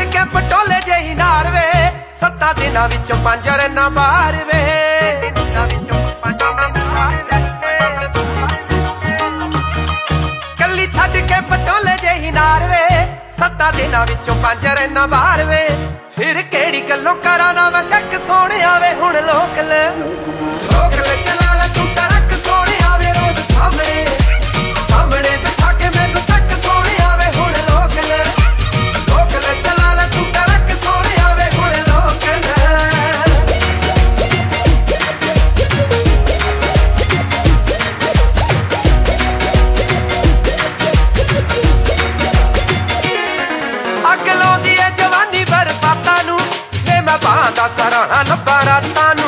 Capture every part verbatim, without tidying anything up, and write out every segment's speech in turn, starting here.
के पटोले जही नार वे सत्ता दिनां विचों पंज रन्ना बाहर वे कल्ली छड्ड के पटोले जही नार वे सत्ता दिनां विचों पंज रन्ना बाहर वे फिर केड़ी गल्लों करा ना मैं शक सोने आवे हुण लोक ले लोक ले चला ला तू तरक सोने आवे रोज सामने सामने बिठा के मैनू तक सोने आवे हुण लोक ले लोक ले चला ला तू तरक सोने आवे हुण लोक ले अग लाउंदी है जवानी बरसातां नू वे मैं बांदा सराणा नब्बा रातां नू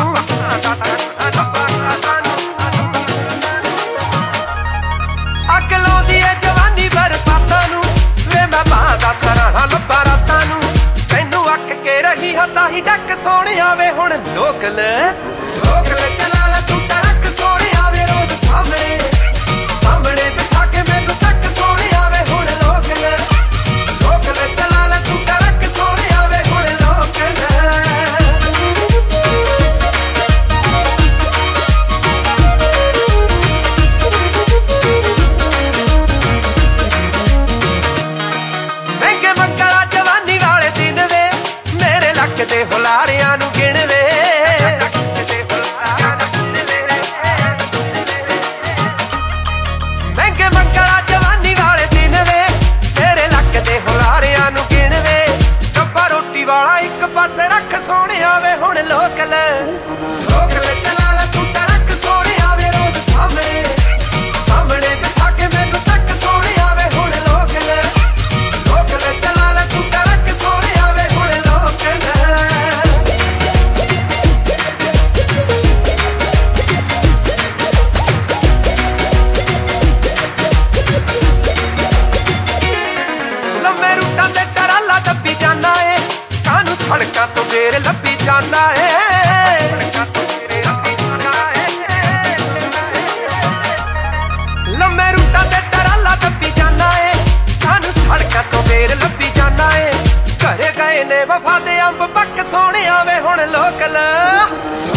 अग लाउंदी है जवानी बरसातां नू वे मैं बांदा सराणा नब्बा रातां नू तैनू अक के रही हता ही डक सोने आवे हुण लोक ले लोक ले चला ला तू तरक सोने आवे रोज सामने सामने बिठा के मैनू तक सोने आवे हुण लोक ले लोक ले चला ला तू तरक सोने आवे हुण लोक ले महंगे मंगला जवानी वाले दिन वे मेरे लक दे हुलारियां नू गिण वे महंगे मंगला जवानी वाले दिन वे मेरे लक दे हुलारियां नू गिण वे डब्बा रोटी वाला एक पासे रख सोने आवे हुण लोक ले लोक ले चला ला तू तरक सोने आवे रोज सामने सामने बिठा के मैनू तक सोने आवे हुण लोक ले लोक ले चला ला तू तरक सोने आवे हुण लोक ले लम्मे रूटां ते टराला डब्बी जाना है कानू सड़कां तो बेर लब्भी जाना है लम्मे रूटां ते टराला डब्बी जाना है कानू सड़कां तो बेर लब्भी जाना है घरे गए ने वफा दे अंब पक सोने आवे हुण लोक ले